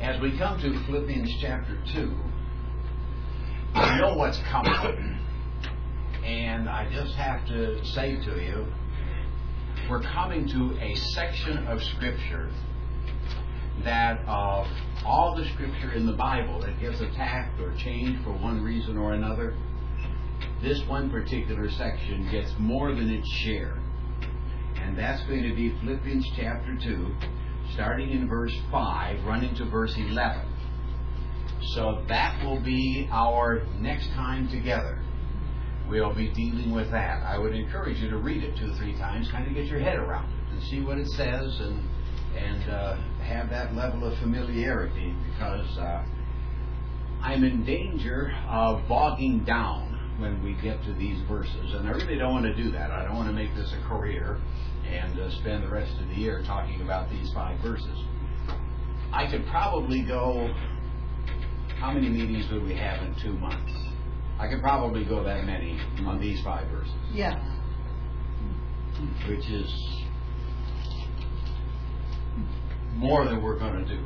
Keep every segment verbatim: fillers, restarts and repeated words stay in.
As we come to Philippians chapter two, I know what's coming, and I just have to say to you, we're coming to a section of Scripture that of all the Scripture in the Bible that gets attacked or changed for one reason or another, this one particular section gets more than its share. And that's going to be Philippians chapter two, starting in verse five, running to verse eleven. So that will be our next time together. We'll be dealing with that. I would encourage you to read it two or three times, kind of get your head around it and see what it says, and and uh, have that level of familiarity, because uh, I'm in danger of bogging down when we get to these verses, and I really don't want to do that. I don't want to make this a career and uh, spend the rest of the year talking about these five verses. I could probably go, how many meetings would we have in two months? I could probably go that many on these five verses. Yes. Which is more than we're going to do.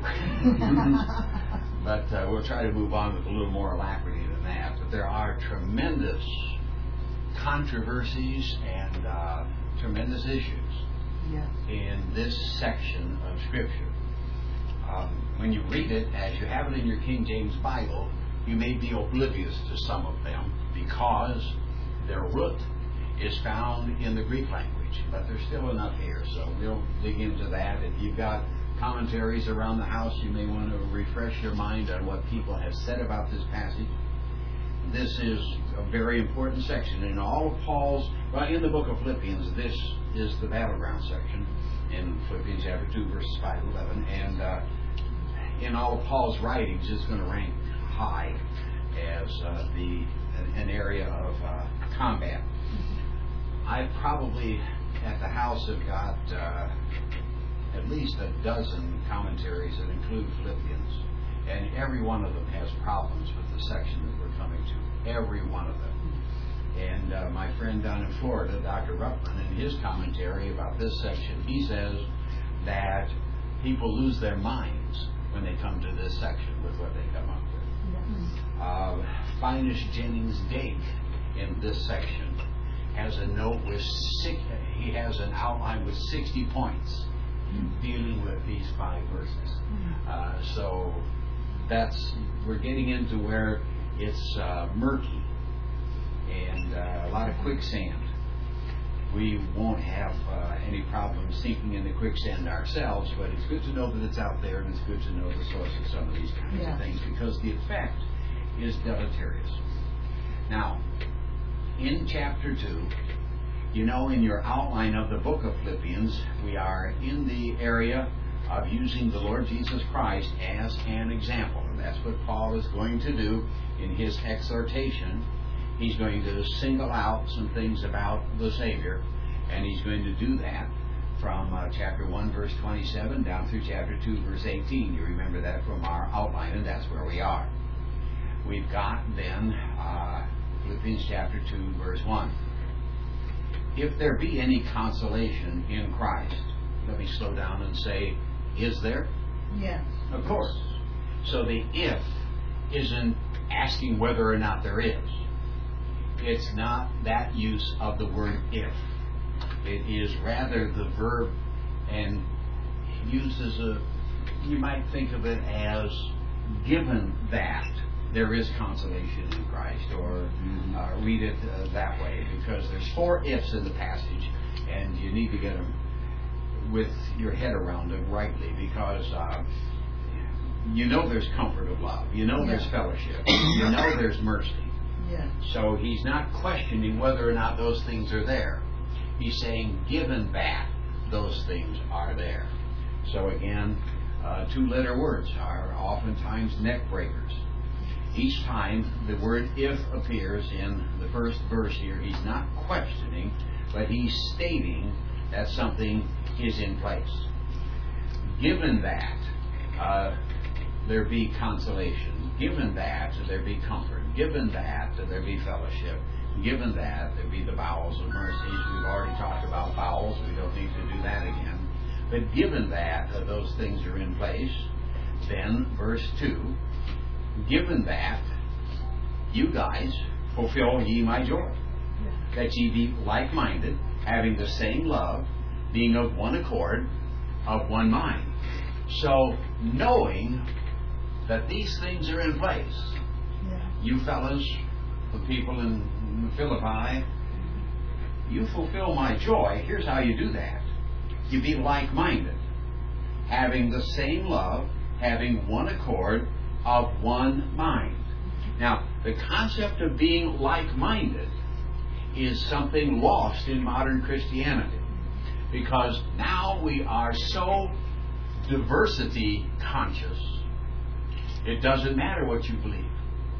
But uh, we'll try to move on with a little more alacrity than that. But there are tremendous controversies and uh, tremendous issues yes. in this section of Scripture. Um, when you read it, as you have it in your King James Bible, you may be oblivious to some of them because their root is found in the Greek language. But there's still enough here, so we'll dig into that. If you've got commentaries around the house, you may want to refresh your mind on what people have said about this passage. This is a very important section. In all of Paul's, well, in the book of Philippians, this is the battleground section in Philippians chapter two, verses five to eleven. And uh, in all of Paul's writings, it's going to rank high as uh, the an area of uh, combat. I probably at the house have got uh, at least a dozen commentaries that include Philippians, and every one of them has problems with the section that we're coming to. Every one of them. And uh, my friend down in Florida, Doctor Ruppman, in his commentary about this section, he says that people lose their minds when they come to this section with what they come up with. Yes. Uh, Finest Jennings Dake in this section has a note with six, he has an outline with sixty points dealing with these five verses. Uh, so that's, we're getting into where it's uh, murky and uh, a lot of quicksand. We won't have uh, any problem sinking in the quicksand ourselves, but it's good to know that it's out there, and it's good to know the source of some of these kinds yeah. of things, because the effect is deleterious. Now, in chapter two, you know, in your outline of the book of Philippians, we are in the area of using the Lord Jesus Christ as an example. And that's what Paul is going to do in his exhortation. He's going to single out some things about the Savior, and he's going to do that from uh, chapter one, verse twenty-seven, down through chapter two, verse eighteen. You remember that from our outline, and that's where we are. We've got then uh, Philippians chapter two, verse one. If there be any consolation in Christ, let me slow down and say, is there? Yes. Of course. So the if isn't asking whether or not there is. It's not that use of the word if. It is rather the verb, and uses a, you might think of it as given that there is consolation in Christ, or uh, read it uh, that way, because there's four ifs in the passage, and you need to get them with your head around them rightly, because uh, you know there's comfort of love, you know there's yeah. fellowship, you know there's mercy. Yeah. So he's not questioning whether or not those things are there. He's saying, given that those things are there. So again, uh, two-letter words are oftentimes neck breakers. Each time the word if appears in the first verse here, he's not questioning, but he's stating that something is in place. Given that uh, there be consolation, given that there be comfort, given that there be fellowship, given that there be the bowels of mercies. We've already talked about bowels. We don't need to do that again. But given that uh, those things are in place, then, verse two, given that you guys fulfill ye my joy, that ye be like-minded, having the same love, being of one accord, of one mind. So, knowing that these things are in place, yeah. you fellas, the people in Philippi, you fulfill my joy. Here's how you do that. You be like-minded, having the same love, having one accord, of one mind. Now, the concept of being like-minded is something lost in modern Christianity, because now we are so diversity conscious. It doesn't matter what you believe.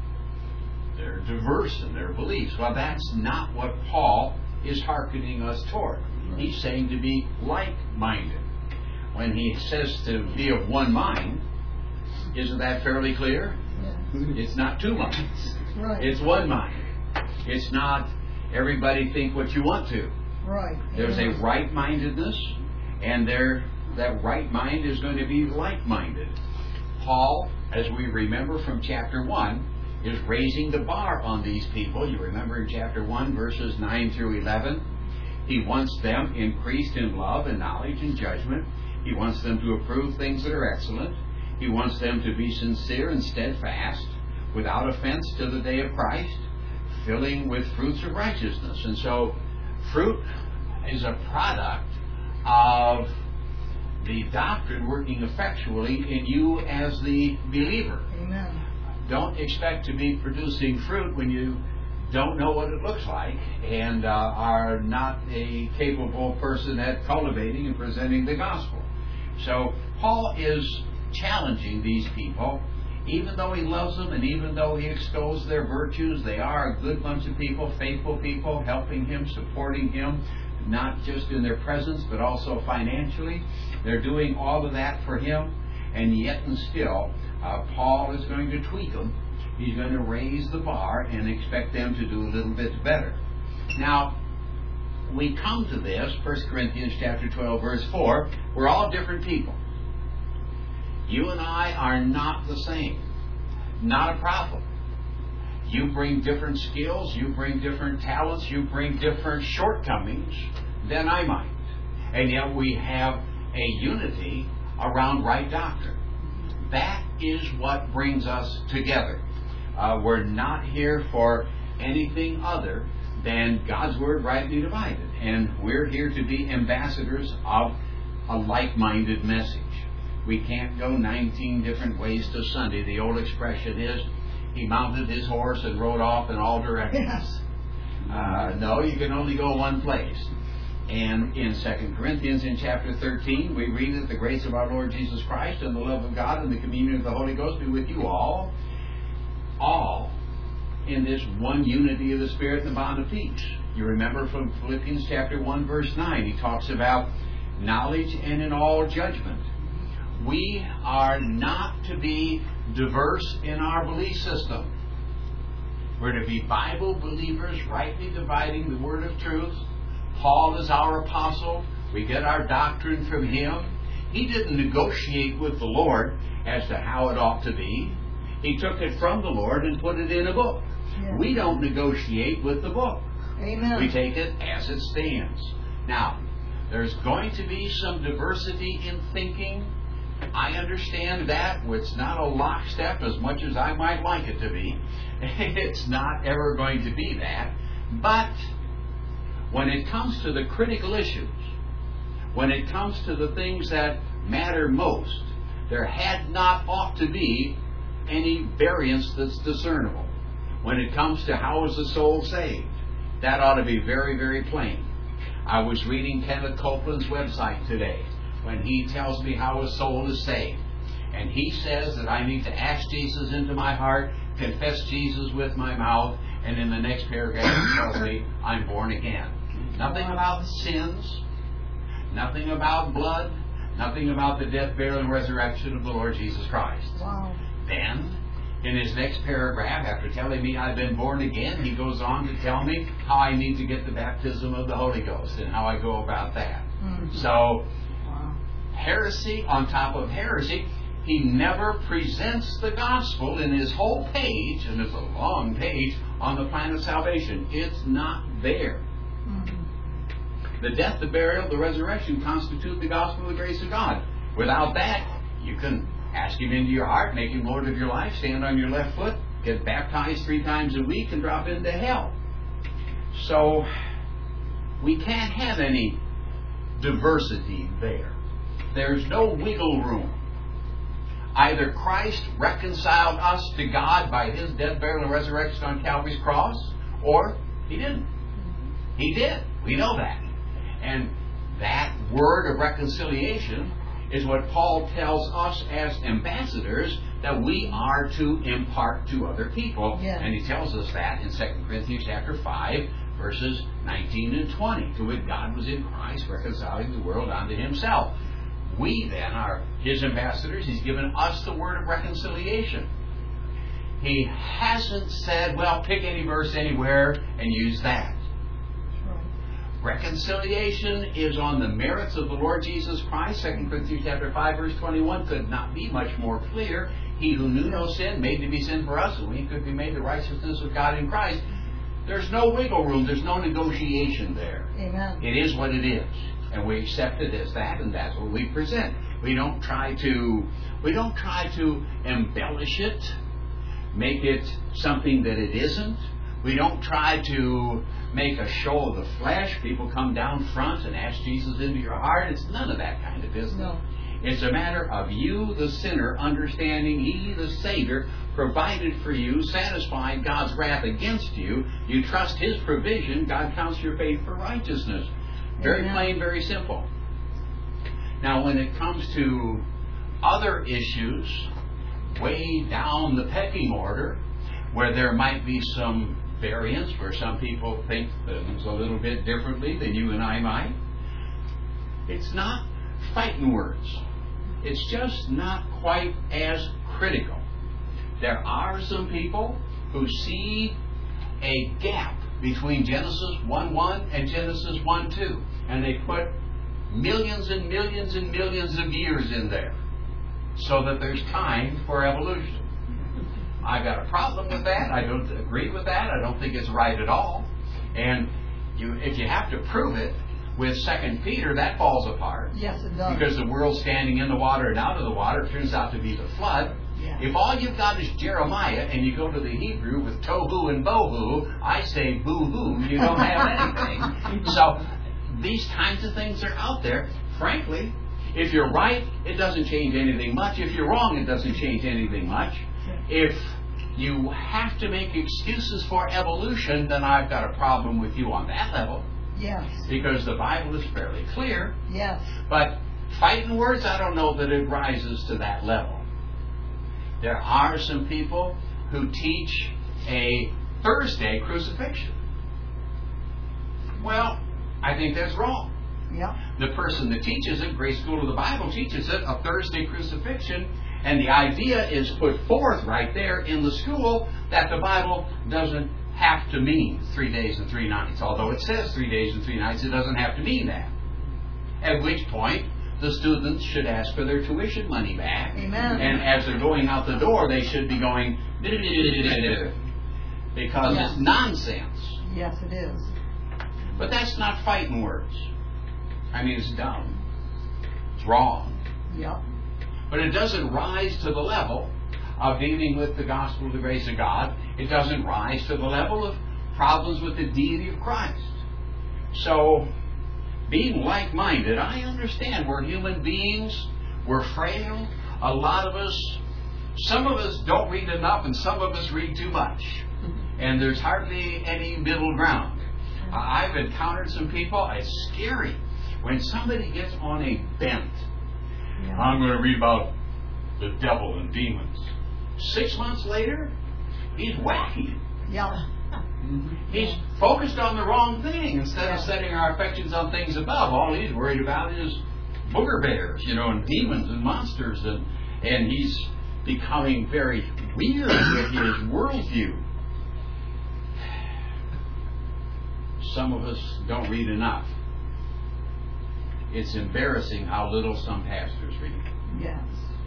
They're diverse in their beliefs. Well, that's not what Paul is hearkening us toward. He's saying to be like-minded. When he says to be of one mind, isn't that fairly clear? Yeah. It's not two minds. Right. It's one mind. It's not everybody think what you want to. Right. There's yeah. a right-mindedness, and there that right mind is going to be like-minded. Paul, as we remember from chapter one, is raising the bar on these people. You remember in chapter one, verses nine through eleven. He wants them increased in love and knowledge and judgment. He wants them to approve things that are excellent. He wants them to be sincere and steadfast, without offense to the day of Christ, filling with fruits of righteousness. And so, fruit is a product of the doctrine working effectually in you as the believer. Amen. Don't expect to be producing fruit when you don't know what it looks like and uh, are not a capable person at cultivating and presenting the gospel. So Paul is challenging these people. Even though he loves them and even though he extols their virtues, they are a good bunch of people, faithful people, helping him, supporting him, not just in their presence but also financially. They're doing all of that for him, and yet and still uh, Paul is going to tweak them. He's going to raise the bar and expect them to do a little bit better. Now, we come to this, First Corinthians chapter twelve, verse four. We're all different people. You and I are not the same. Not a problem. You bring different skills, you bring different talents, you bring different shortcomings than I might. And yet we have a unity around right doctrine. That is what brings us together. Uh, we're not here for anything other than God's Word rightly divided. And we're here to be ambassadors of a like-minded message. We can't go nineteen different ways to Sunday. The old expression is, he mounted his horse and rode off in all directions. Yes. Uh, no, you can only go one place. And in Second Corinthians in chapter thirteen, we read that the grace of our Lord Jesus Christ and the love of God and the communion of the Holy Ghost be with you all. All in this one unity of the Spirit and the bond of peace. You remember from Philippians chapter one, verse nine, he talks about knowledge and in all judgment. We are not to be diverse in our belief system. We're to be Bible believers, rightly dividing the word of truth. Paul is our apostle. We get our doctrine from him. He didn't negotiate with the Lord as to how it ought to be. He took it from the Lord and put it in a book. Yeah. We don't negotiate with the book. Amen. We take it as it stands. Now, there's going to be some diversity in thinking. I understand that. It's not a lockstep as much as I might like it to be. It's not ever going to be that. But when it comes to the critical issues, when it comes to the things that matter most, there had not ought to be any variance that's discernible. When it comes to how is the soul saved, that ought to be very, very plain. I was reading Kenneth Copeland's website today when he tells me how a soul is saved. And he says that I need to ask Jesus into my heart, confess Jesus with my mouth, and in the next paragraph he tells me I'm born again. Nothing about sins, nothing about blood, nothing about the death, burial, and resurrection of the Lord Jesus Christ. Wow. Then, in his next paragraph, after telling me I've been born again, he goes on to tell me how I need to get the baptism of the Holy Ghost and how I go about that. Mm-hmm. So, wow. Heresy on top of heresy. he never presents the gospel in his whole page, and it's a long page, on the plan of salvation. It's not there. Mm-hmm. The death, the burial, the resurrection constitute the gospel of the grace of God. Without that, you can ask him into your heart, make him Lord of your life, stand on your left foot, get baptized three times a week, and drop into hell. So, we can't have any diversity there. There's no wiggle room. Either Christ reconciled us to God by his death, burial, and resurrection on Calvary's cross, or he didn't. He did. We know that. And that word of reconciliation is what Paul tells us as ambassadors that we are to impart to other people. Yes. And he tells us that in Second Corinthians chapter five, verses nineteen and twenty. To wit, God was in Christ, reconciling the world unto himself. We then are his ambassadors. He's given us the word of reconciliation. He hasn't said, well, pick any verse anywhere and use that. Reconciliation is on the merits of the Lord Jesus Christ. Second Corinthians chapter five, verse twenty-one could not be much more clear. He who knew no sin, made to be sin for us, and we could be made the righteousness of God in Christ. There's no wiggle room. There's no negotiation there. Amen. It is what it is. And we accept it as that, and that's what we present. We don't try to we don't try to embellish it, make it something that it isn't. We don't try to make a show of the flesh. People come down front and ask Jesus into your heart. It's none of that kind of business. No. It's a matter of you, the sinner, understanding He, the Savior, provided for you, satisfied God's wrath against you. You trust His provision. God counts your faith for righteousness. Very Amen. Plain, very simple. Now, when it comes to other issues, way down the pecking order, where there might be some variance, where some people think things a little bit differently than you and I might, it's not fighting words. It's just not quite as critical. There are some people who see a gap between Genesis one one and Genesis one two, and they put millions and millions and millions of years in there so that there's time for evolution. I've got a problem with that. I don't agree with that. I don't think it's right at all. And you, if you have to prove it with Second Peter, that falls apart. Yes, it does. Because the world standing in the water and out of the water turns out to be the flood. Yeah. If all you've got is Jeremiah and you go to the Hebrew with tohu and bohu, I say boo-hoo, you don't have anything. So these kinds of things are out there. Frankly, if you're right, it doesn't change anything much. If you're wrong, it doesn't change anything much. If you have to make excuses for evolution, then I've got a problem with you on that level. Yes. Because the Bible is fairly clear. Yes. But fighting words, I don't know that it rises to that level. There are some people who teach a Thursday crucifixion. Well, I think that's wrong. Yep. The person that teaches it, Grace School of the Bible teaches it, a Thursday crucifixion, and the idea is put forth right there in the school that the Bible doesn't have to mean three days and three nights. Although it says three days and three nights, it doesn't have to mean that. At which point, the students should ask for their tuition money back. Amen. And as they're going out the door, they should be going, because Yes. it's nonsense. Yes, it is. But that's not fighting words. I mean, it's dumb. It's wrong. Yep. But it doesn't rise to the level of dealing with the gospel of the grace of God. It doesn't rise to the level of problems with the deity of Christ. So, being like-minded, I understand we're human beings. We're frail. A lot of us, some of us don't read enough and some of us read too much. And there's hardly any middle ground. I've encountered some people, it's scary. When somebody gets on a bent, Yeah. I'm going to read about the devil and demons. Six months later, he's wacky. Yeah. He's focused on the wrong thing instead of Yeah. setting our affections on things above. All he's worried about is booger bears, you know, and demons and monsters, and and he's becoming very weird with his worldview. Some of us don't read enough. It's embarrassing how little some pastors read. Yes.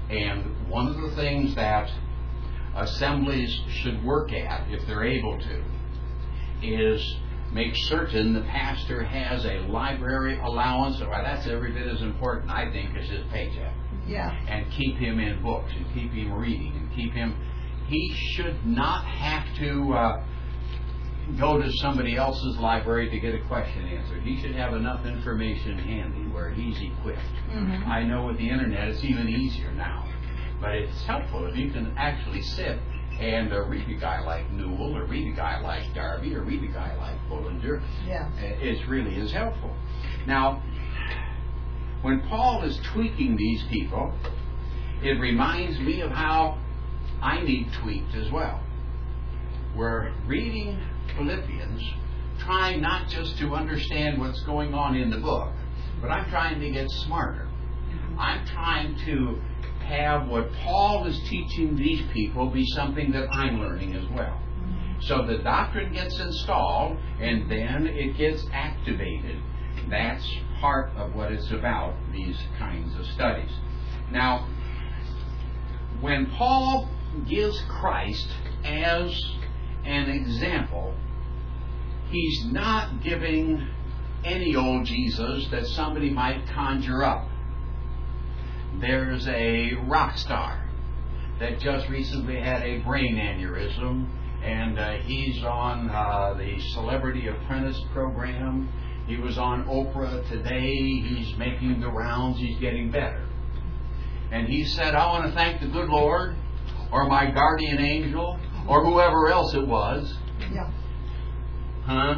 And one of the things that assemblies should work at, if they're able to, is make certain the pastor has a library allowance. Well, that's every bit as important, I think, as his paycheck. Yeah. And keep him in books, and keep him reading, and keep him... He should not have to uh, go to somebody else's library to get a question answered. He should have enough information handy where he's equipped. Mm-hmm. I know with the internet it's even easier now. But it's helpful if you can actually sit and uh, read a guy like Newell, or read a guy like Darby, or read a guy like Bullinger. Yeah. It really is helpful. Now, when Paul is tweaking these people, it reminds me of how I need tweaked as well. We're reading Philippians, trying not just to understand what's going on in the book, but I'm trying to get smarter. I'm trying to have what Paul is teaching these people be something that I'm learning as well. So the doctrine gets installed, and then it gets activated. That's part of what it's about, these kinds of studies. Now, when Paul gives Christ as an example, he's not giving any old Jesus that somebody might conjure up. There's a rock star that just recently had a brain aneurysm, and uh, he's on uh, the Celebrity Apprentice program. He was on Oprah today. He's making the rounds. He's getting better. And he said, I want to thank the good Lord, or my guardian angel, or whoever else it was. Yeah. Huh?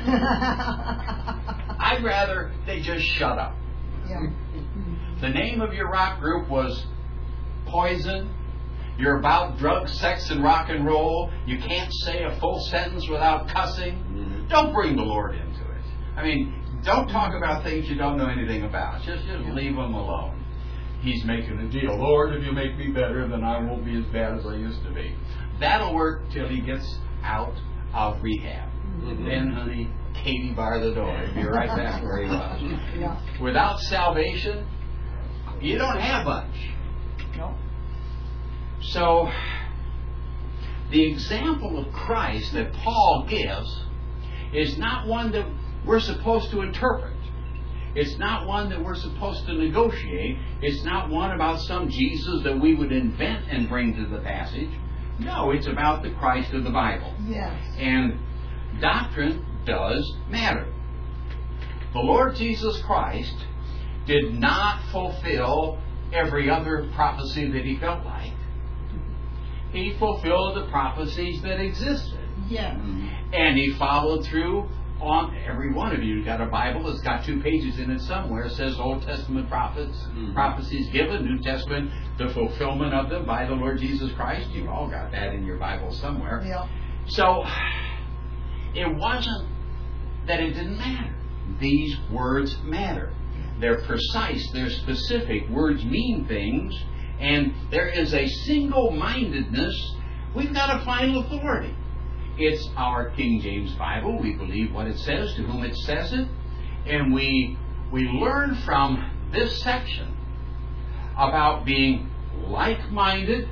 I'd rather they just shut up. Yeah. The name of your rock group was Poison. You're about drugs, sex, and rock and roll. You can't say a full sentence without cussing. Mm-hmm. Don't bring the Lord into it. I mean, don't talk about things you don't know anything about. Just, just leave them alone. He's making a deal. Lord, if you make me better, then I won't be as bad as I used to be. That'll work till he gets out of rehab. Mm-hmm. Then, honey, Katie bar the door. He'll be right back where he was. Yeah. Without salvation, you don't have much. No. So, the example of Christ that Paul gives is not one that we're supposed to interpret. It's not one that we're supposed to negotiate. It's not one about some Jesus that we would invent and bring to the passage. No, it's about the Christ of the Bible. Yes. And doctrine does matter. The Lord Jesus Christ did not fulfill every other prophecy that he felt like. He fulfilled the prophecies that existed. Yes. And he followed through on every one of you. Got a Bible that's got two pages in it somewhere. It says Old Testament prophets, mm-hmm. prophecies given, New Testament, the fulfillment of them by the Lord Jesus Christ. You've all got that in your Bible somewhere. Yeah. So, it wasn't that it didn't matter. These words matter. They're precise, they're specific. Words mean things, and there is a single-mindedness. We've got a final authority. It's our King James Bible. We believe what it says, to whom it says it. And we we learn from this section about being like-minded.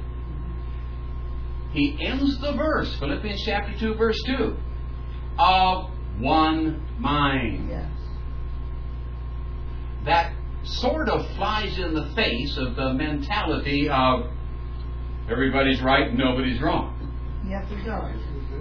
He ends the verse, Philippians chapter two, verse two, of one mind. Yes. That sort of flies in the face of the mentality of everybody's right and nobody's wrong. Yes, it does.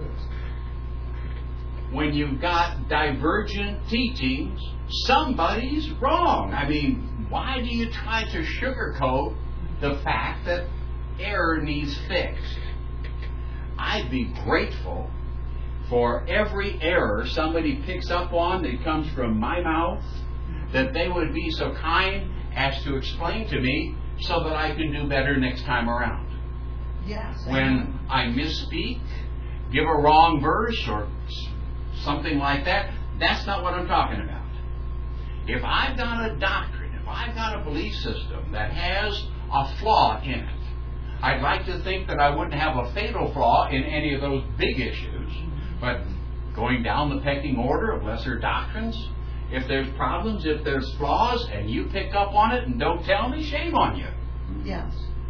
When you've got divergent teachings, somebody's wrong. I mean, why do you try to sugarcoat the fact that error needs fixed? I'd be grateful for every error somebody picks up on that comes from my mouth, that they would be so kind as to explain to me so that I can do better next time around. Yes. When I misspeak, give a wrong verse or something like that, that's not what I'm talking about. If I've got a doctrine, if I've got a belief system that has a flaw in it, I'd like to think that I wouldn't have a fatal flaw in any of those big issues. But going down the pecking order of lesser doctrines, if there's problems, if there's flaws, and you pick up on it and don't tell me, shame on you. Yes.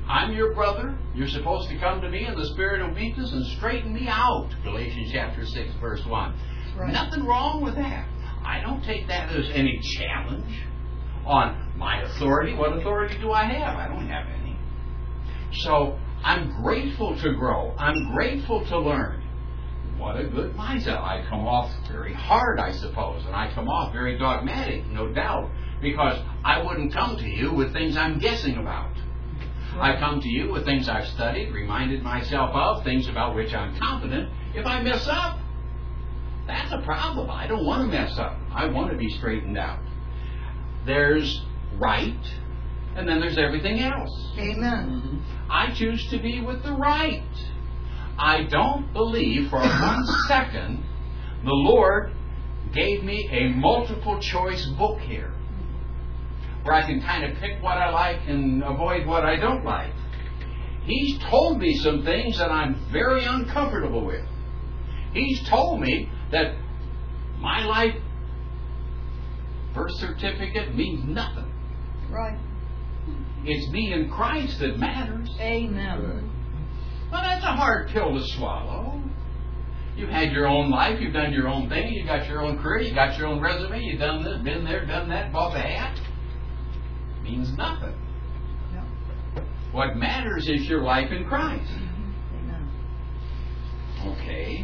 I'm your brother. You're supposed to come to me in the spirit of meekness and straighten me out. Galatians chapter six, verse one. Right. Nothing wrong with that. I don't take that as any challenge on my authority. What authority do I have? I don't have any. So I'm grateful to grow. I'm grateful to learn. What a good mindset. I come off very hard, I suppose, and I come off very dogmatic, no doubt, because I wouldn't come to you with things I'm guessing about. I come to you with things I've studied, reminded myself of, things about which I'm confident. If I mess up, that's a problem. I don't want to mess up. I want to be straightened out. There's right, and then there's everything else. Amen. I choose to be with the right. I don't believe for one second the Lord gave me a multiple choice book here, where I can kind of pick what I like and avoid what I don't like. He's told me some things that I'm very uncomfortable with. He's told me that my life birth certificate means nothing. Right. It's me in Christ that matters. Amen. Well, that's a hard pill to swallow. You've had your own life, you've done your own thing, you've got your own career, you've got your own resume, you've done this, been there, done that, bought the hat. Means nothing. Yep. What matters is your life in Christ. Amen. Okay.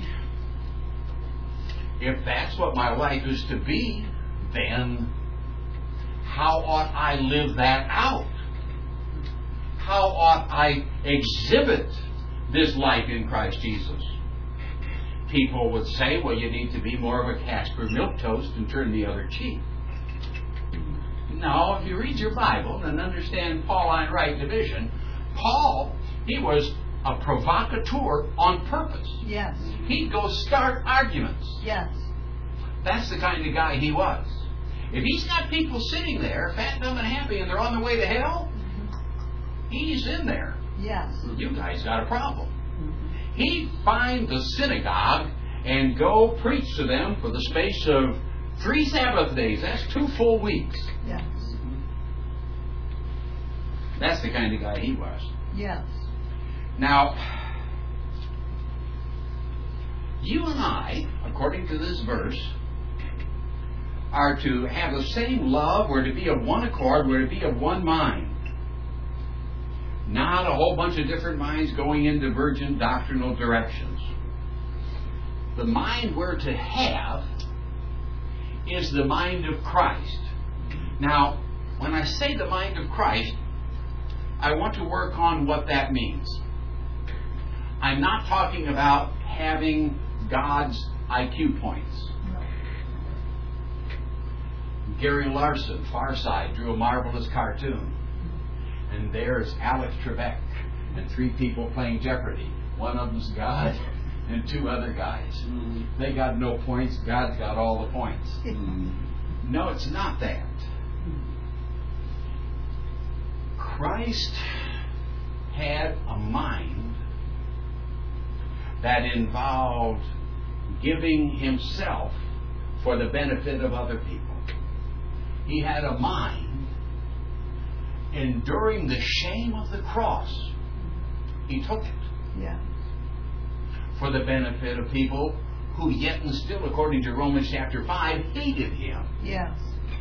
If that's what my life is to be, then how ought I live that out? How ought I exhibit this life in Christ Jesus? People would say, well, you need to be more of a Casper milquetoast and turn the other cheek. No, if you read your Bible and understand Pauline right division, Paul, he was a provocateur on purpose. Yes. He'd go start arguments. Yes. That's the kind of guy he was. If he's got people sitting there, fat, dumb, and happy, and they're on their way to hell, he's in there. Yes. You guys got a problem. He'd find the synagogue and go preach to them for the space of three Sabbath days. That's two full weeks. Yes. That's the kind of guy he was. Yes. Now, you and I, according to this verse, are to have the same love. We're to be of one accord. We're to be of one mind. Not a whole bunch of different minds going in divergent doctrinal directions. The mind we're to have is the mind of Christ. Now, when I say the mind of Christ, I want to work on what that means. I'm not talking about having God's I Q points. Gary Larson, Far Side, drew a marvelous cartoon. And there's Alex Trebek and three people playing Jeopardy. One of them's God and two other guys. Mm-hmm. They got no points. God's got all the points. Mm-hmm. No, it's not that. Christ had a mind that involved giving himself for the benefit of other people. He had a mind enduring the shame of the cross. He took it. Yeah. For the benefit of people who yet and still, according to Romans chapter five, hated him. Yes.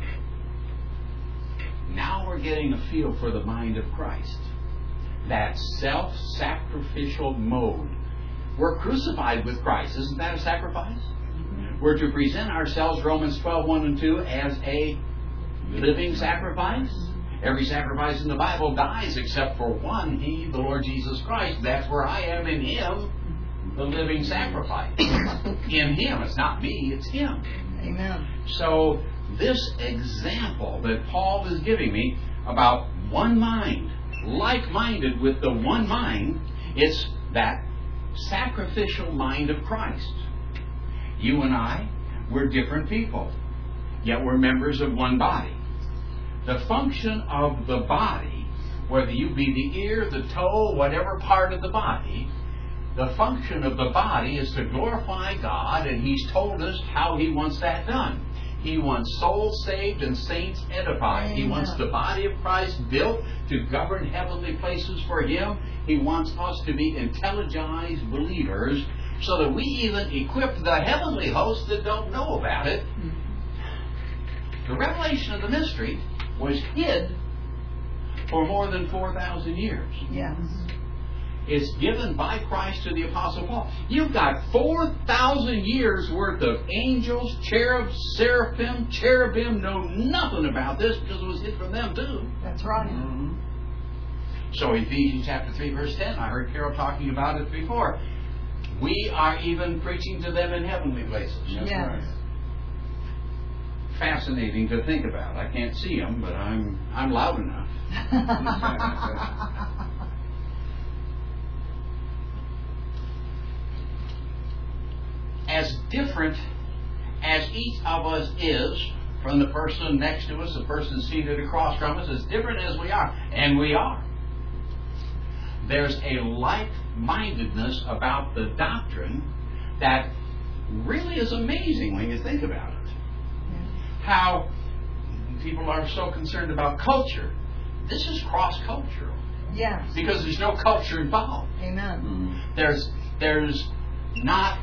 Now we're getting a feel for the mind of Christ. That self-sacrificial mode. We're crucified with Christ. Isn't that a sacrifice? Mm-hmm. We're to present ourselves, Romans twelve, one and two, as a living sacrifice. Every sacrifice in the Bible dies except for one, He, the Lord Jesus Christ. That's where I am in Him, the living sacrifice. In Him. It's not me, it's Him. Amen. So this example that Paul is giving me about one mind, like-minded with the one mind, it's that sacrificial mind of Christ. You and I, we're different people, yet we're members of one body. The function of the body, whether you be the ear, the toe, whatever part of the body, the function of the body is to glorify God, and He's told us how He wants that done. He wants souls saved and saints edified. Amen. He wants the body of Christ built to govern heavenly places for Him. He wants us to be intelligized believers so that we even equip the heavenly hosts that don't know about it. The revelation of the mystery was hid for more than four thousand years. Yes. It's given by Christ to the Apostle Paul. You've got four thousand years worth of angels, cherubs, seraphim, cherubim know nothing about this because it was hid from them too. That's right. Mm-hmm. So Ephesians chapter three verse ten, I heard Carol talking about it before. We are even preaching to them in heavenly places. Yes. Right. Fascinating to think about. I can't see them, but I'm I'm loud enough. As different as each of us is from the person next to us, the person seated across from us, as different as we are, and we are, there's a like-mindedness about the doctrine that really is amazing when you think about it. How people are so concerned about culture. This is cross-cultural. Yes. Because there's no culture involved. Amen. Mm-hmm. There's there's not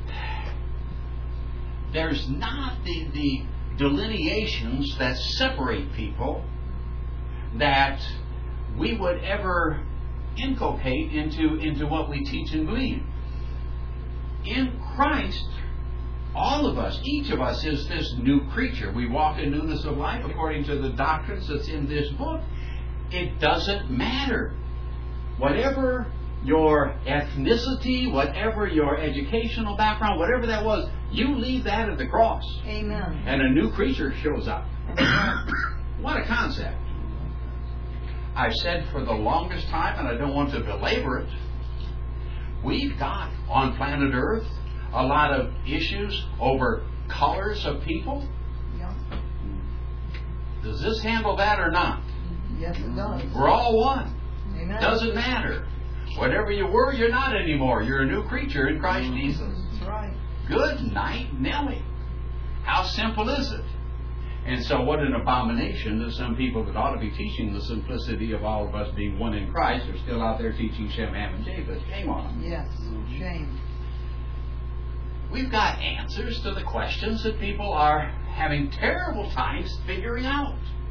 there's not the, the delineations that separate people that we would ever inculcate into, into what we teach and believe. In Christ, all of us, each of us is this new creature. We walk in newness of life according to the doctrines that's in this book. It doesn't matter. Whatever your ethnicity, whatever your educational background, whatever that was, you leave that at the cross. Amen. And a new creature shows up. What a concept. I've said for the longest time, and I don't want to belabor it, we've got on planet Earth a lot of issues over colors of people. Yeah. Does this handle that or not? Yes, it does. We're all one. Amen. Doesn't matter. Whatever you were, you're not anymore. You're a new creature in Christ Jesus. That's right. Good night, Nellie. How simple is it? And so what an abomination to some people that ought to be teaching the simplicity of all of us being one in Christ are still out there teaching Shem, Ham, and Japheth. Shame on them. Yes. Shame. We've got answers to the questions that people are having terrible times figuring out.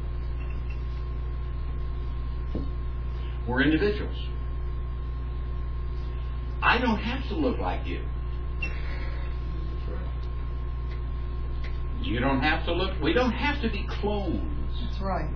We're individuals. I don't have to look like you. You don't have to look. We don't have to be clones. That's right.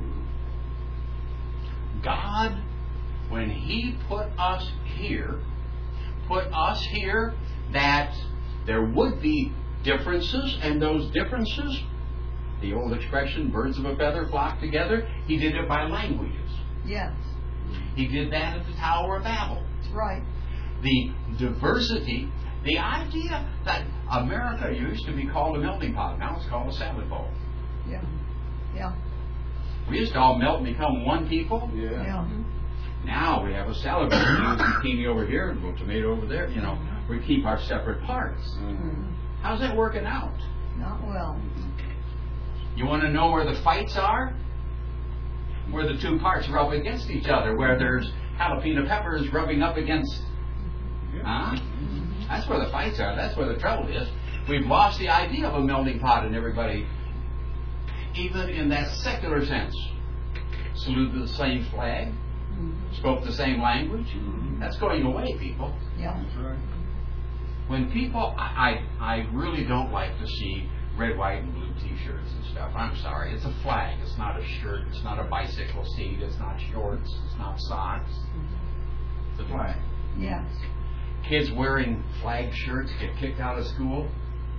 God, when He put us here, put us here that there would be differences, and those differences, the old expression, birds of a feather flock together, He did it by languages. Yes. He did that at the Tower of Babel. That's right. The diversity, the idea that America used to be called a melting pot, now it's called a salad bowl. Yeah. Yeah. We used to all melt and become one people. Yeah. Yeah. Now we have a salad bowl. A little zucchini over here, a little tomato over there. You know, we keep our separate parts. Mm-hmm. How's that working out? Not well. You want to know where the fights are? Where the two parts rub against each other, where there's jalapeno peppers rubbing up against. Huh? That's where the fights are. That's where the trouble is. We've lost the idea of a melting pot and everybody, even in that secular sense, saluted the same flag, Mm-hmm. spoke the same language. Mm-hmm. That's going away, people. Yeah. That's right. When people, I, I, I really don't like to see red, white, and blue T-shirts and stuff. I'm sorry. It's a flag. It's not a shirt. It's not a bicycle seat. It's not shorts. It's not socks. It's a flag. Yes. Kids wearing flag shirts get kicked out of school.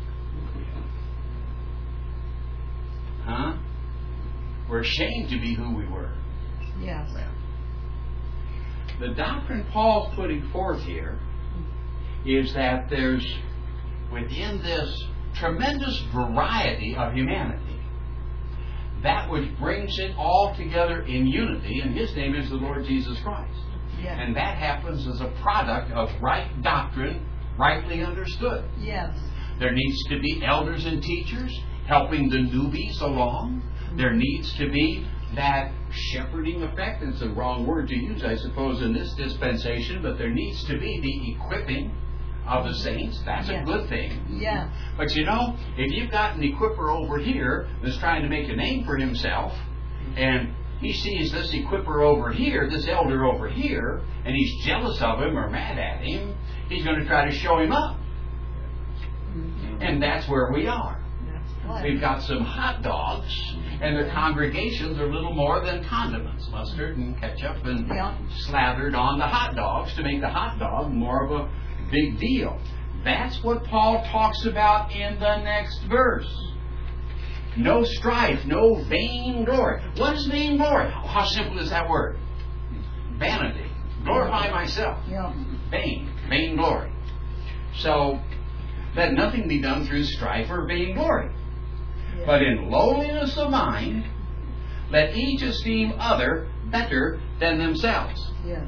Huh? We're ashamed to be who we were. Yes. The doctrine Paul's putting forth here is that there's, within this tremendous variety of humanity, that which brings it all together in unity, and His name is the Lord Jesus Christ. Yes. And that happens as a product of right doctrine, rightly understood. Yes. There needs to be elders and teachers. helping the newbies along. There needs to be that shepherding effect. It's the wrong word to use, I suppose, in this dispensation, but there needs to be the equipping of the saints. That's Yes. a good thing. Yes. But you know, if you've got an equipper over here that's trying to make a name for himself, and he sees this equipper over here, this elder over here, and he's jealous of him or mad at him, he's going to try to show him up. Mm-hmm. And that's where we are. That's right. We've got some hot dogs, and the congregations are little more than condiments, mustard and ketchup, and Yeah. slathered on the hot dogs to make the hot dog more of a big deal. That's what Paul talks about in the next verse. No strife, no vain glory. What is vain glory? How simple is that word? Vanity. Glorify myself. Yeah. Vain. Vain glory. So, let nothing be done through strife or vain glory. Yes. But in lowliness of mind, let each esteem other better than themselves. Yes.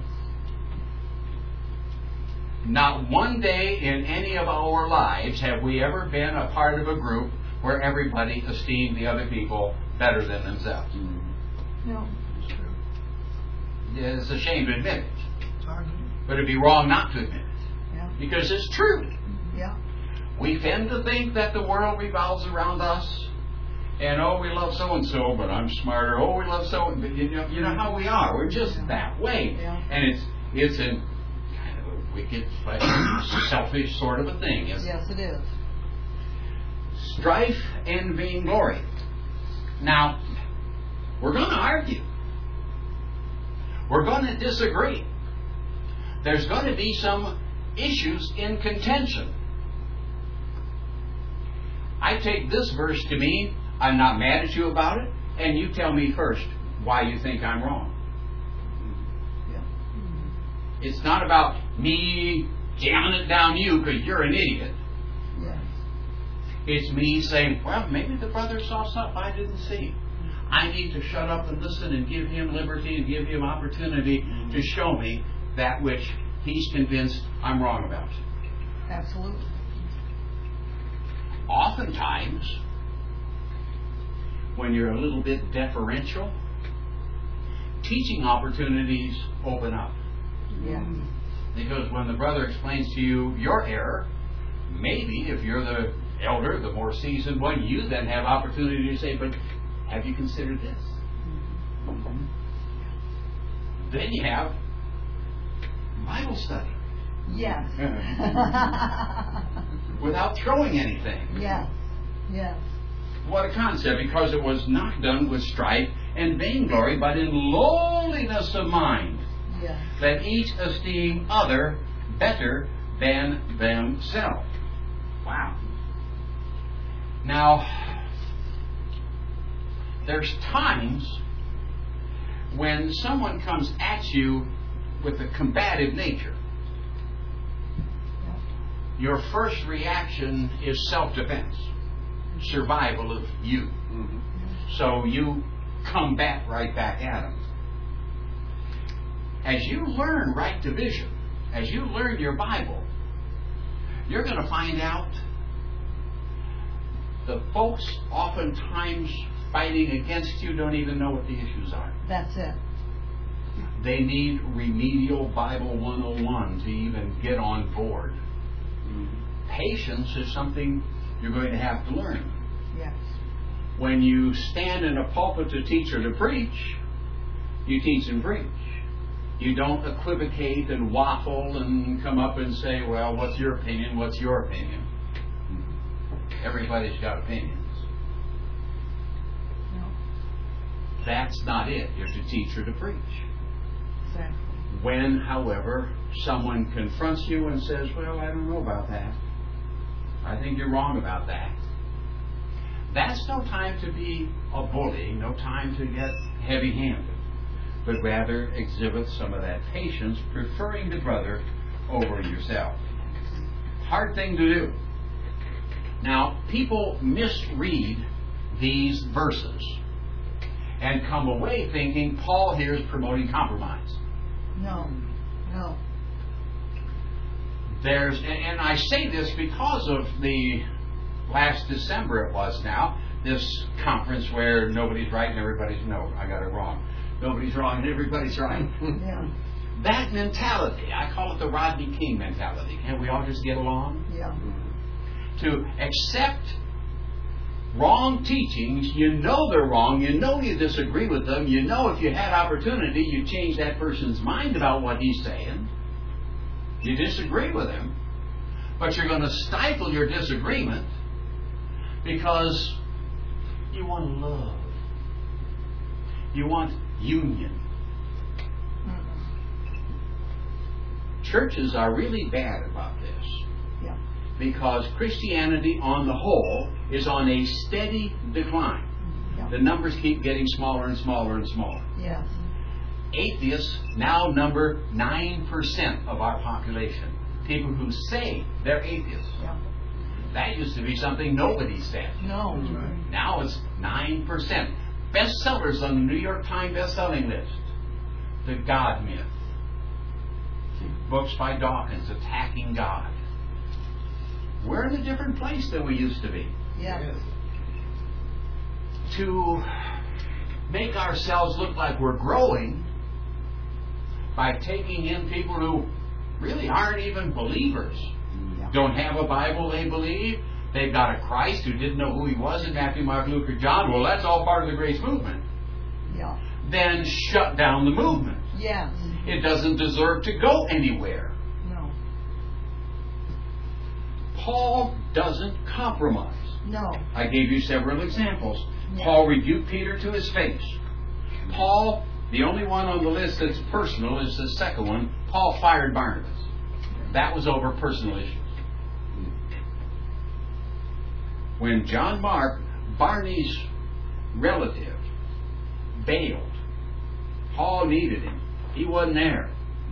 Not one day in any of our lives have we ever been a part of a group where everybody esteemed the other people better than themselves. No. It's a shame to admit it. But it'd be wrong not to admit it. Yeah. Because it's true. Yeah. We tend to think that the world revolves around us. And, oh, we love so-and-so, but I'm smarter. Oh, we love so and so. You know, you know how we are. We're just Yeah. that way. Yeah. And it's it's a kind of a wicked, selfish sort of a thing, isn't it? Yes, it is. Strife and vainglory. Now, we're going to argue. We're going to disagree. There's going to be some issues in contention. I take this verse to mean I'm not mad at you about it, and you tell me first why you think I'm wrong. Yeah. It's not about me jamming it down you because you're an idiot. Yes. It's me saying, well, maybe the brother saw something I didn't see. I need to shut up and listen and give him liberty and give him opportunity to show me that which he's convinced I'm wrong about. Absolutely. Oftentimes, when you're a little bit deferential, teaching opportunities open up. Yes. Because when the brother explains to you your error, maybe if you're the elder, the more seasoned one, you then have opportunity to say, but have you considered this? Mm-hmm. Then you have Bible study. Yes. Without throwing anything. Yes. Yes. What a concept, because it was not done with strife and vainglory, but in lowliness of mind. Yes. Let each esteem other better than themselves. Wow. Now, there's times when someone comes at you with a combative nature. Yep. Your first reaction is self-defense, survival of you. Mm-hmm. So you combat right back at them. As you learn right division, as you learn your Bible, you're going to find out the folks oftentimes fighting against you don't even know what the issues are. That's it. They need remedial Bible one oh one to even get on board. Mm-hmm. Patience is something you're going to have to learn. Yes. When you stand in a pulpit to teach or to preach, you teach and preach. You don't equivocate and waffle and come up and say, well, what's your opinion? What's your opinion? Everybody's got opinions. No. That's not it. You're to teach or to preach. Exactly. When, however, someone confronts you and says, well, I don't know about that. I think you're wrong about that. That's no time to be a bully, no time to get heavy-handed, but rather exhibit some of that patience, preferring the brother over yourself. Hard thing to do. Now, people misread these verses and come away thinking Paul here is promoting compromise. No. No. There's, and I say this because of the last December it was now, this conference where nobody's right and everybody's no, I got it wrong. Nobody's wrong and everybody's right. Yeah. That mentality, I call it the Rodney King mentality. Can't we all just get along? Yeah. To accept wrong teachings, you know they're wrong, you know you disagree with them, you know if you had opportunity you'd change that person's mind about what he's saying. You disagree with him, but you're going to stifle your disagreement because you want love. You want union. Churches are really bad about this. Yeah. Because Christianity on the whole is on a steady decline. Yeah. The numbers keep getting smaller and smaller and smaller. Yes. Atheists now number nine percent of our population. People who say they're atheists. Yeah. That used to be something nobody said. No. Now it's nine percent. Bestsellers on the New York Times best-selling list. The God Myth. Books by Dawkins attacking God. We're in a different place than we used to be. Yes. To make ourselves look like we're growing by taking in people who really aren't even believers. Yeah. Don't have a Bible they believe. They've got a Christ who didn't know who he was in Matthew, Mark, Luke, or John. Well, that's all part of the grace movement. Yeah. Then shut down the movement. Yes. It doesn't deserve to go anywhere. No. Paul doesn't compromise. No. I gave you several examples. Yeah. Paul rebuked Peter to his face. Paul, the only one on the list that's personal is the second one. Paul fired Barnabas. That was over personal issues. When John Mark, Barney's relative, bailed, Paul needed him. He wasn't there.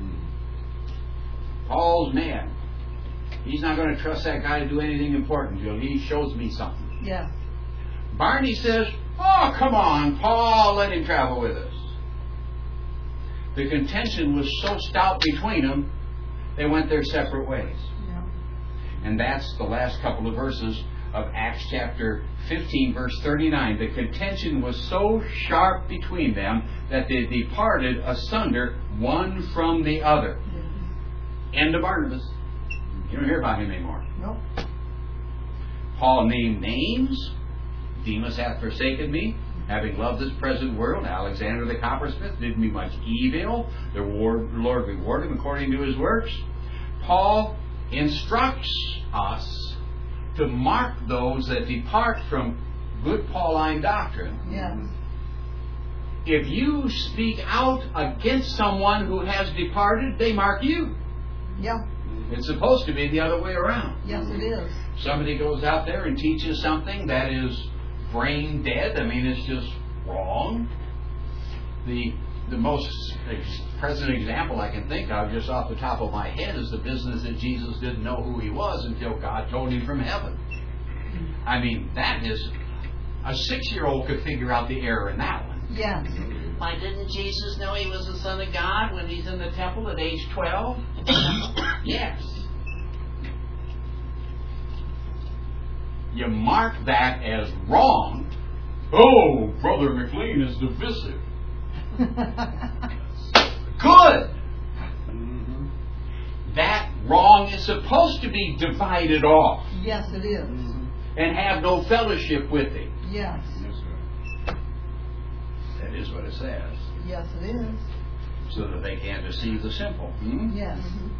Paul's mad. He's not going to trust that guy to do anything important until he shows me something. Yes. Barney says, oh, come on, Paul, let him travel with us. The contention was so stout between them, they went their separate ways. Yeah. And that's the last couple of verses of Acts chapter fifteen, verse thirty-nine. The contention was so sharp between them that they departed asunder one from the other. Yes. End of Barnabas. You don't hear about him anymore. Nope. Paul named names. Demas hath forsaken me, having loved this present world. Alexander the coppersmith did me much evil. The Lord rewarded him according to his works. Paul instructs us to mark those that depart from good Pauline doctrine. Yes. If you speak out against someone who has departed, they mark you. Yeah. It's supposed to be the other way around. Yes, it is. Somebody goes out there and teaches something that is brain dead. I mean, it's just wrong. The the most ex- present example I can think of, just off the top of my head, is the business that Jesus didn't know who he was until God told him from heaven. I mean, that is, a six-year-old could figure out the error in that one. Yes. Why, didn't Jesus know he was the Son of God when he's in the temple at age twelve? Yes. You mark that as wrong. Oh, Brother McLean is divisive. Good. Mm-hmm. That wrong is supposed to be divided off Yes, it is. and have no fellowship with it. Yes. Yes, sir. That is what it says. Yes, it is. So that they can't deceive the simple. Hmm? Yes.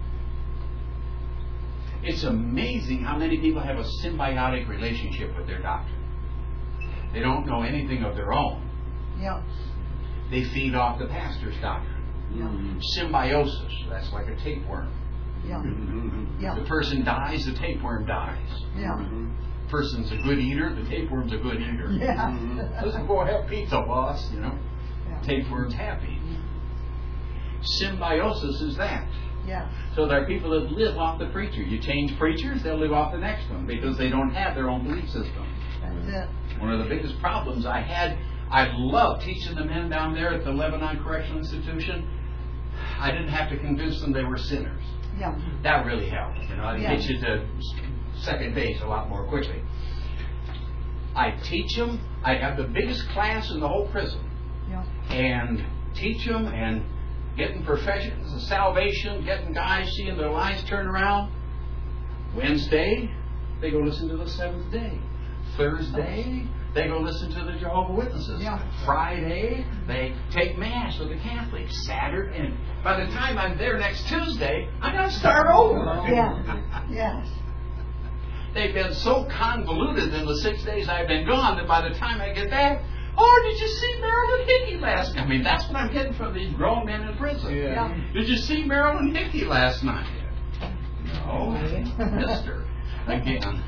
It's amazing how many people have a symbiotic relationship with their doctrine. They don't know anything of their own. Yeah. They feed off the pastor's doctrine. Mm-hmm. Symbiosis. That's like a tapeworm. Yeah. Mm-hmm. Yeah. The person dies, the tapeworm dies. Yeah. Mm-hmm. Person's a good eater, the tapeworm's a good eater. Yeah. Let's go have pizza, boss. You know, Yeah. tapeworm's happy. Symbiosis is that. Yeah. So there are people that live off the preacher. You change preachers, they'll live off the next one because they don't have their own belief system. That's it. One of the biggest problems I had, I loved teaching the men down there at the Lebanon Correctional Institution. I didn't have to convince them they were sinners. Yeah. That really helped. You know, it Yeah. gets you to second base a lot more quickly. I teach them. I have the biggest class in the whole prison. Yeah. And teach them and getting professions of salvation, getting guys seeing their lives turn around. Wednesday, they go listen to the Seventh Day. Thursday, they go listen to the Jehovah's Witnesses. Yeah. Friday, they take Mass with the Catholics. Saturday, and by the time I'm there next Tuesday, I got to start over. Yeah. Yes. They've been so convoluted in the six days I've been gone that by the time I get back, oh, did you see Marilyn Hickey last night? I mean, that's what I'm getting from these grown men in prison. Yeah. Yeah. Did you see Marilyn Hickey last night? No, mister. Again.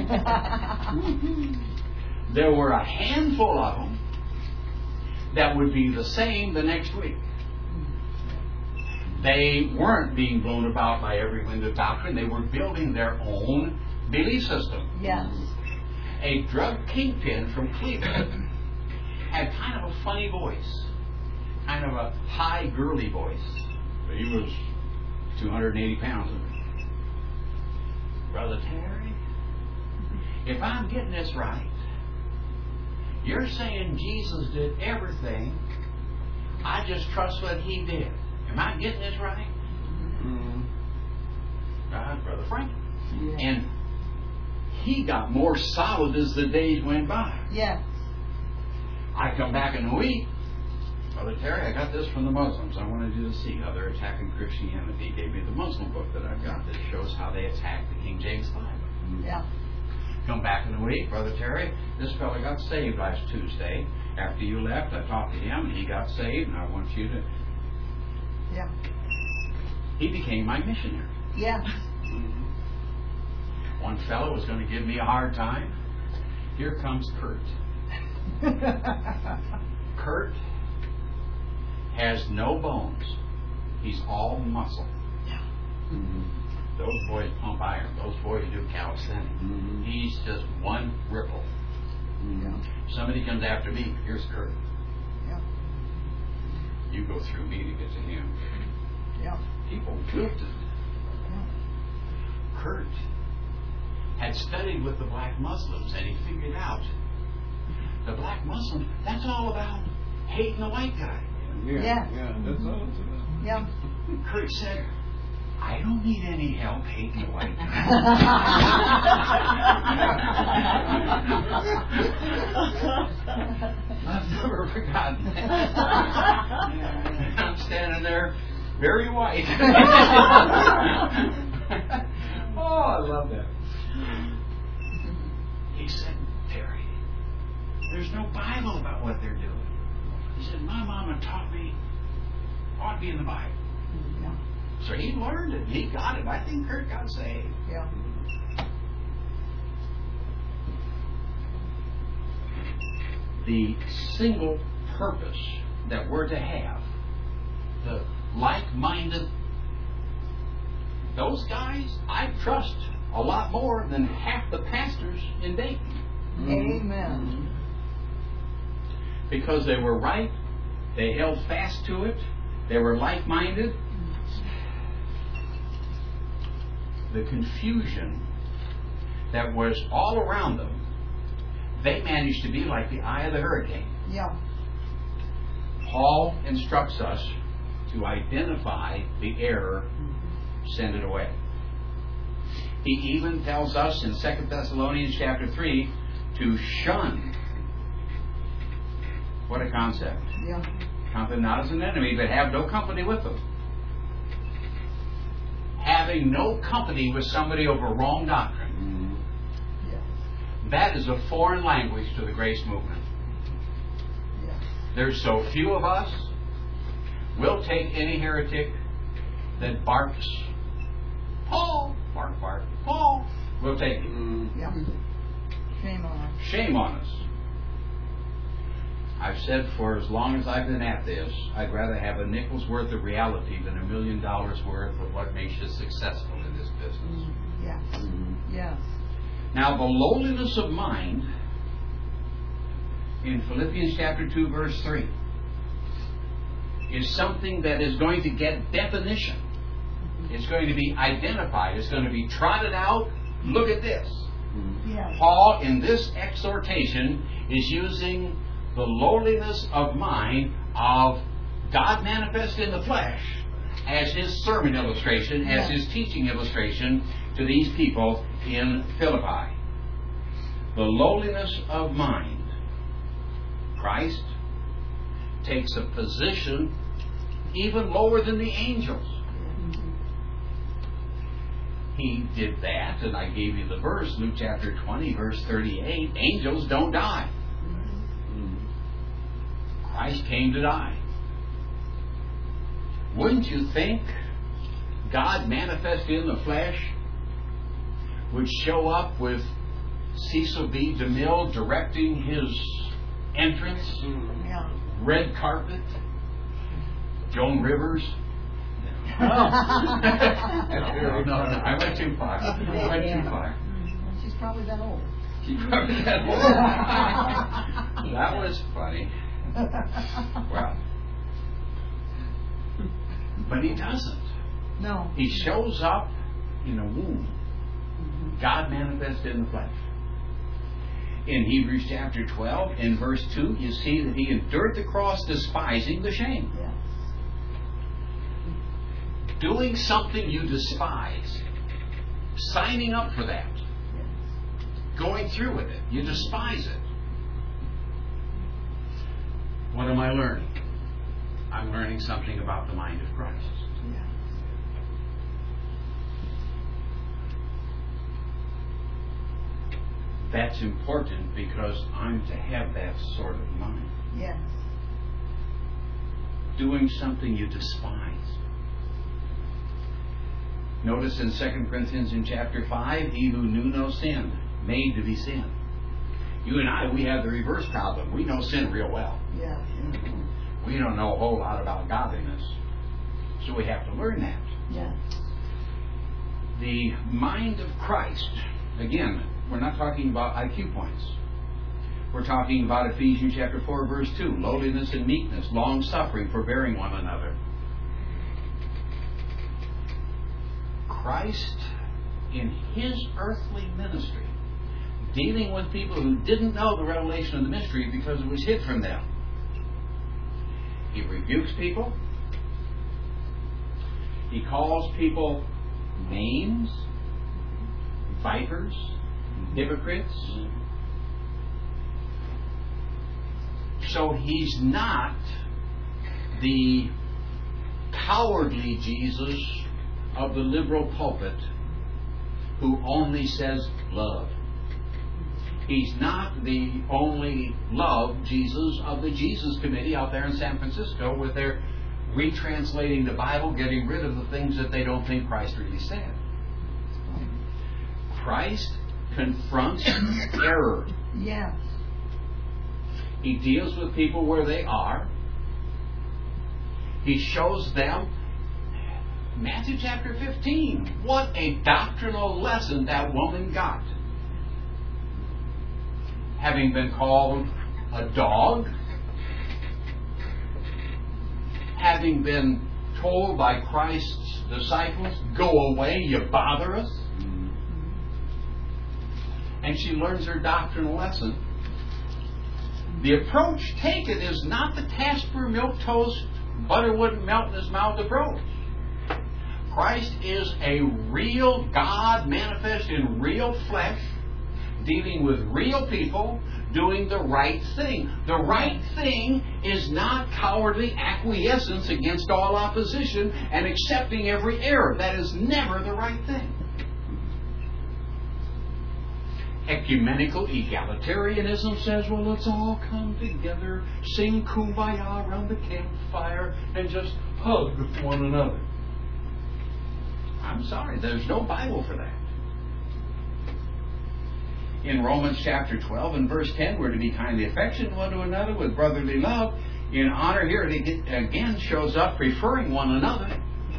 There were a handful of them that would be the same the next week. They weren't being blown about by every wind of doctrine. They were building their own belief system. Yes. A drug kingpin from Cleveland had kind of a funny voice, kind of a high, girly voice. But he was two hundred eighty pounds. Brother Terry, if I'm getting this right, you're saying Jesus did everything. I just trust what He did. Am I getting this right? Mm-hmm. Right, Brother Frank. Yeah. And he got more solid as the days went by. Yes. I come back in a week. Brother Terry, I got this from the Muslims. I wanted you to see how they're attacking Christianity. He gave me the Muslim book that I've got that shows how they attack the King James Bible. Yeah. Come back in a week, Brother Terry, this fellow got saved last Tuesday. After you left, I talked to him and he got saved, and I want you to... Yeah. He became my missionary. Yes. One fellow was going to give me a hard time. Here comes Kurt. Kurt has no bones. He's all muscle. Yeah. Mm-hmm. Those boys pump iron. Those boys do calisthenics. Mm-hmm. He's just one ripple. Mm-hmm. Somebody comes after me. Here's Kurt. Yeah. You go through me to get to him. Yeah. People wilted. Yeah. Kurt had studied with the black Muslims, and he figured out the black Muslims, that's all about hating the white guy. Yeah. Yes. Yeah. That's all it's about. Yeah. Kurt said, I don't need any help hating the white guy. I've never forgotten that. I'm standing there, very white. Oh, I love that. He said, Terry, there's no Bible about what they're doing. He said, my mama taught me ought to be in the Bible. Yeah. So he learned it. He got it. I think Kurt got saved. Yeah. The single purpose that we're to have, the like-minded, those guys, I trust a lot more than half the pastors in Dayton. Amen. Because they were right, they held fast to it, they were like-minded. The confusion that was all around them, they managed to be like the eye of the hurricane. Yeah. Paul instructs us to identify the error, send it away. He even tells us in Second Thessalonians chapter three to shun. What a concept. Yeah. Count them not as an enemy, but have no company with them. Having no company with somebody over wrong doctrine. Mm-hmm. Yes. That is a foreign language to the grace movement. Yes. There's so few of us. We'll take any heretic that barks. Paul, bark, bark, Paul. We'll take it. Mm-hmm. Yeah. Shame on us. Shame on us. I've said for as long as I've been at this, I'd rather have a nickel's worth of reality than a million dollars worth of what makes you successful in this business. Yes. Mm-hmm. Yes. Now, the lowliness of mind in Philippians chapter two, verse three, is something that is going to get definition. It's going to be identified. It's going to be trotted out. Look at this. Yes. Paul, in this exhortation, is using the lowliness of mind of God manifest in the flesh as his sermon illustration, as his teaching illustration to these people in Philippi. The lowliness of mind. Christ takes a position even lower than the angels. He did that, and I gave you the verse, Luke chapter twenty, verse thirty-eight. Angels don't die. Christ came to die. Wouldn't you think God manifested in the flesh would show up with Cecil B. DeMille directing his entrance? Yeah. Red carpet? Joan Rivers? Oh. no, no, I went too far. I went too far. She's probably that old. She probably that old. That was funny. Well, but he doesn't. No. He shows up in a womb. God manifested in the flesh. In Hebrews chapter twelve, in verse two, you see that he endured the cross, despising the shame. Yes. Doing something you despise, signing up for that, Yes. going through with it, you despise it. What am I learning? I'm learning something about the mind of Christ. Yes. That's important because I'm to have that sort of mind. Yes. Doing something you despise. Notice in Second Corinthians in chapter five, he who knew no sin, made to be sin. You and I, we have the reverse problem. We know sin real well. Yes. We don't know a whole lot about godliness. So we have to learn that. Yes. The mind of Christ, again, we're not talking about I Q points. We're talking about Ephesians chapter four, verse two, lowliness and meekness, long-suffering, forbearing one another. Christ, in his earthly ministry, dealing with people who didn't know the revelation of the mystery because it was hid from them. He rebukes people. He calls people names, vipers, hypocrites. So he's not the cowardly Jesus of the liberal pulpit who only says love. He's not the only love Jesus of the Jesus Committee out there in San Francisco with their retranslating the Bible, getting rid of the things that they don't think Christ really said. Christ confronts error. Yes. He deals with people where they are. He shows them Matthew chapter fifteen. What a doctrinal lesson that woman got. Having been called a dog, having been told by Christ's disciples, go away, you bother us. And she learns her doctrinal lesson. The approach taken is not the Casper milk toast, butter wouldn't melt in his mouth approach. Christ is a real God manifest in real flesh, dealing with real people, doing the right thing. The right thing is not cowardly acquiescence against all opposition and accepting every error. That is never the right thing. Ecumenical egalitarianism says, well, let's all come together, sing kumbaya around the campfire, and just hug one another. I'm sorry, there's no Bible for that. In Romans chapter twelve and verse ten, we're to be kindly affectionate one to another with brotherly love. In honor, here it again shows up preferring one another.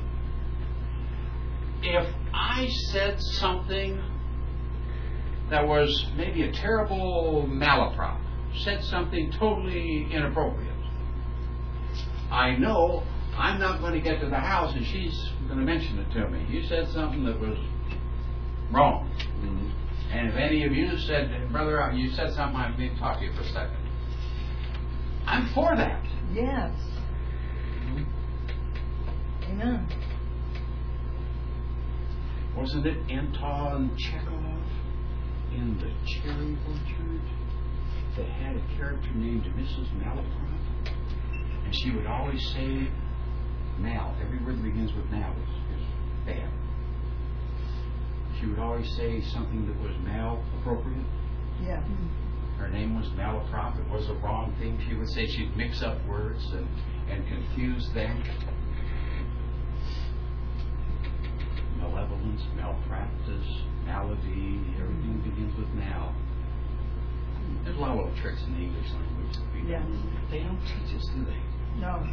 If I said something that was maybe a terrible malaprop, said something totally inappropriate, I know I'm not going to get to the house and she's going to mention it to me. You said something that was wrong. Mm-hmm. And if any of you said, brother, you said something, I need to talk to you for a second. I'm for that. Yes. Amen. Wasn't it Anton Chekhov in The Cherry Orchard that had a character named Missus Malaprop? And she would always say Mal. Every word that begins with Mal is, is bad. She would always say something that was mal appropriate. Yeah. Her name was Malaprop. It was a wrong thing. She would say she'd mix up words and, and confuse them. Malevolence, malpractice, malady, everything begins with mal. There's a lot of little tricks in the English language that we Yes. They don't teach us, do they? No.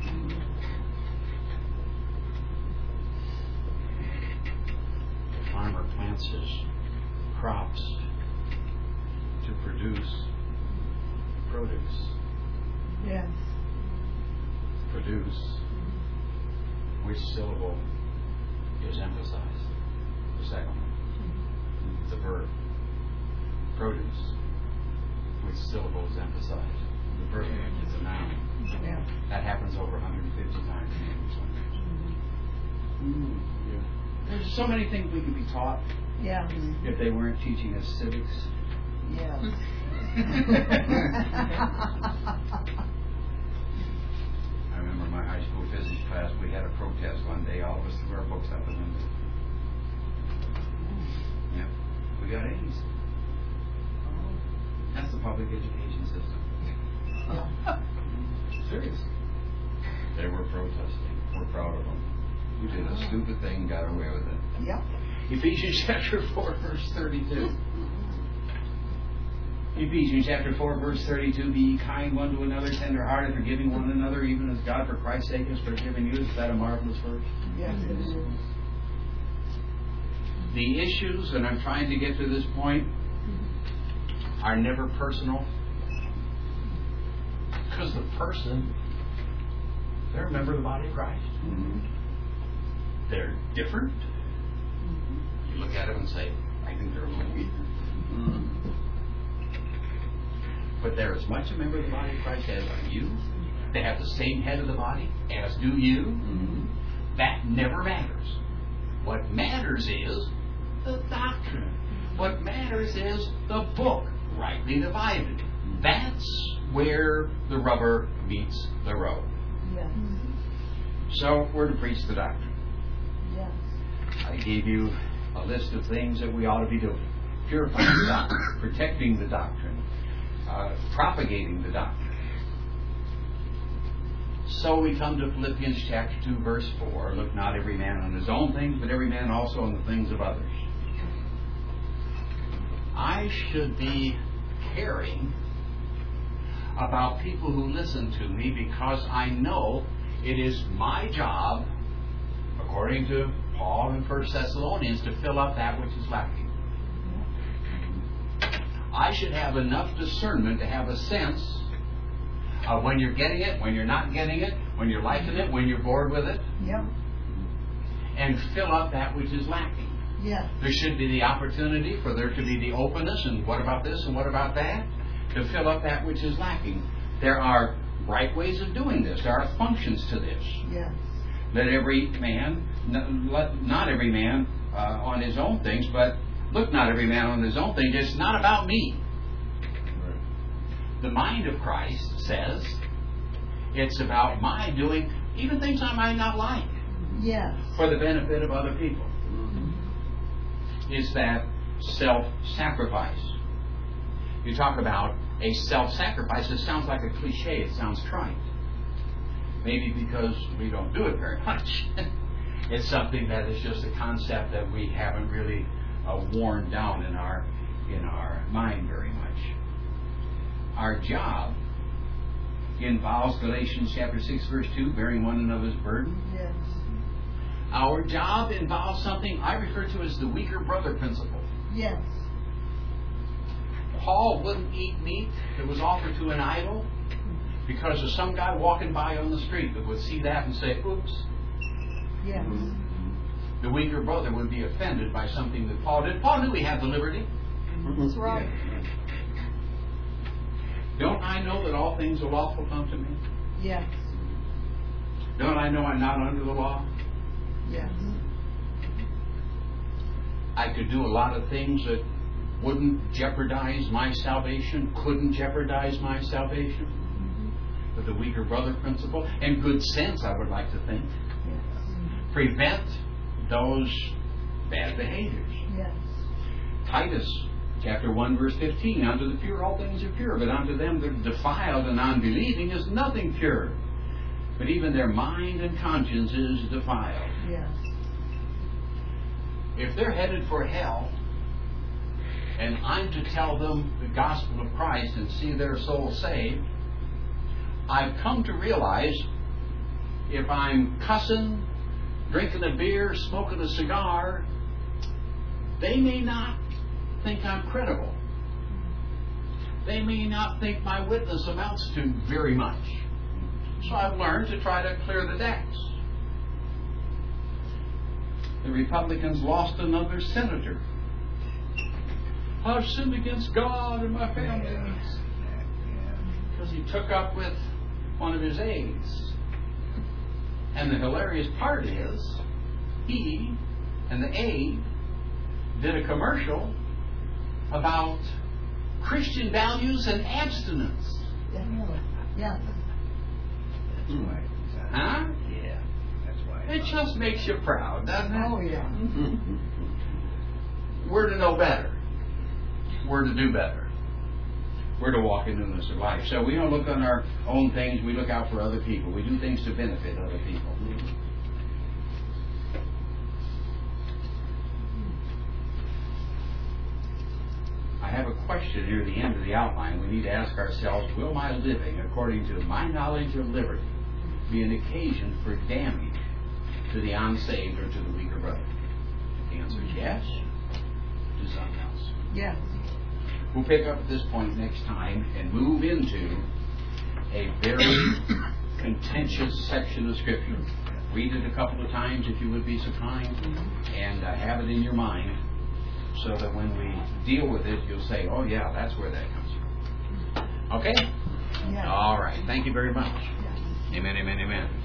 The farmer plants his crops to produce produce. Yes. Produce. Which syllable is emphasized? The second one. The verb. Produce. Which syllable is emphasized? The verb. It's a noun. Yeah. That happens over one hundred fifty times in English language. Mm, yeah. There's so many things we could be taught Yeah. if they weren't teaching us civics. Yes. I remember my high school physics class, we had a protest one day. All of us threw our books out the window. Yep. We got A's. That's the public education system. Serious. They were protesting. We're proud of them. We did a stupid thing and got away with it. Yep. Ephesians chapter four, verse thirty-two. Ephesians chapter four, verse thirty-two. Be ye kind one to another, tender-hearted, forgiving one another, even as God for Christ's sake has forgiven you. Is that a marvelous verse? Yes, it is. The issues, and I'm trying to get to this point, are never personal. Because the person, they're a member of the body of Christ. Mm-hmm. They're different. You look at them and say, I think they're a little weird. Mm-hmm. But they're as much a member of the body of Christ as are you. They have the same head of the body, as do you. Mm-hmm. That never matters. What matters is the doctrine. What matters is the book, rightly divided. That's where the rubber meets the road. Yes. So we're to preach the doctrine. Yes. I gave you a list of things that we ought to be doing. Purifying the doctrine, protecting the doctrine, uh, propagating the doctrine. So we come to Philippians chapter two, verse four. Look not every man on his own things, but every man also on the things of others. I should be caring about people who listen to me because I know it is my job, according to Paul in First Thessalonians, to fill up that which is lacking. I should have enough discernment to have a sense of when you're getting it, when you're not getting it, when you're liking it, when you're bored with it, Yep. and fill up that which is lacking. Yes. There should be the opportunity for there to be the openness, and what about this and what about that, to fill up that which is lacking. There are right ways of doing this. There are functions to this. Yes. Let every man, let not every man uh, on his own things, but look not every man on his own things. It's not about me. The mind of Christ says it's about my doing even things I might not like Yes. for the benefit of other people. Is that self-sacrifice. You talk about a self-sacrifice, it sounds like a cliche, it sounds trite. Maybe because we don't do it very much. It's something that is just a concept that we haven't really uh, worn down in our in our mind very much. Our job involves Galatians chapter six, verse two, bearing one another's burden. Yes. Our job involves something I refer to as the weaker brother principle. Yes. Paul wouldn't eat meat that was offered to an idol because of some guy walking by on the street that would see that and say, oops. Yes. The weaker brother would be offended by something that Paul did. Paul knew he had the liberty. That's right. Don't I know that all things are lawful unto me? Yes. Don't I know I'm not under the law? Yes. I could do a lot of things that wouldn't jeopardize my salvation, couldn't jeopardize my salvation. Mm-hmm. But the weaker brother principle and good sense, I would like to think, Yes. prevent those bad behaviors. Yes. Titus chapter one verse fifteen, unto the pure all things are pure, but unto them that are defiled and unbelieving is nothing pure. But even their mind and conscience is defiled. Yes. If they're headed for hell, and I'm to tell them the gospel of Christ and see their soul saved, I've come to realize if I'm cussing, drinking a beer, smoking a cigar, they may not think I'm credible. They may not think my witness amounts to very much. So I've learned to try to clear the decks. The Republicans lost another senator. I've sinned against God and my family. Because he took up with one of his aides. And the hilarious part is, he and the aide did a commercial about Christian values and abstinence. Yes. Yes. That's why. Huh? Yeah. That's why. It just makes you proud, doesn't it? Oh, yeah. We're to know better. We're to do better. We're to walk in newness of life. So we don't look on our own things. We look out for other people. We do things to benefit other people. I have a question near the end of the outline. We need to ask ourselves, will my living, according to my knowledge of liberty, be an occasion for damage to the unsaved or to the weaker brother? The answer is yes. Do something else. Yes. We'll pick up at this point next time and move into a very contentious section of Scripture. Read it a couple of times if you would be so kind, and uh, have it in your mind so that when we deal with it, you'll say, oh yeah, that's where that comes from. Okay? Yes. All right. Thank you very much. Yes. Amen, amen, amen.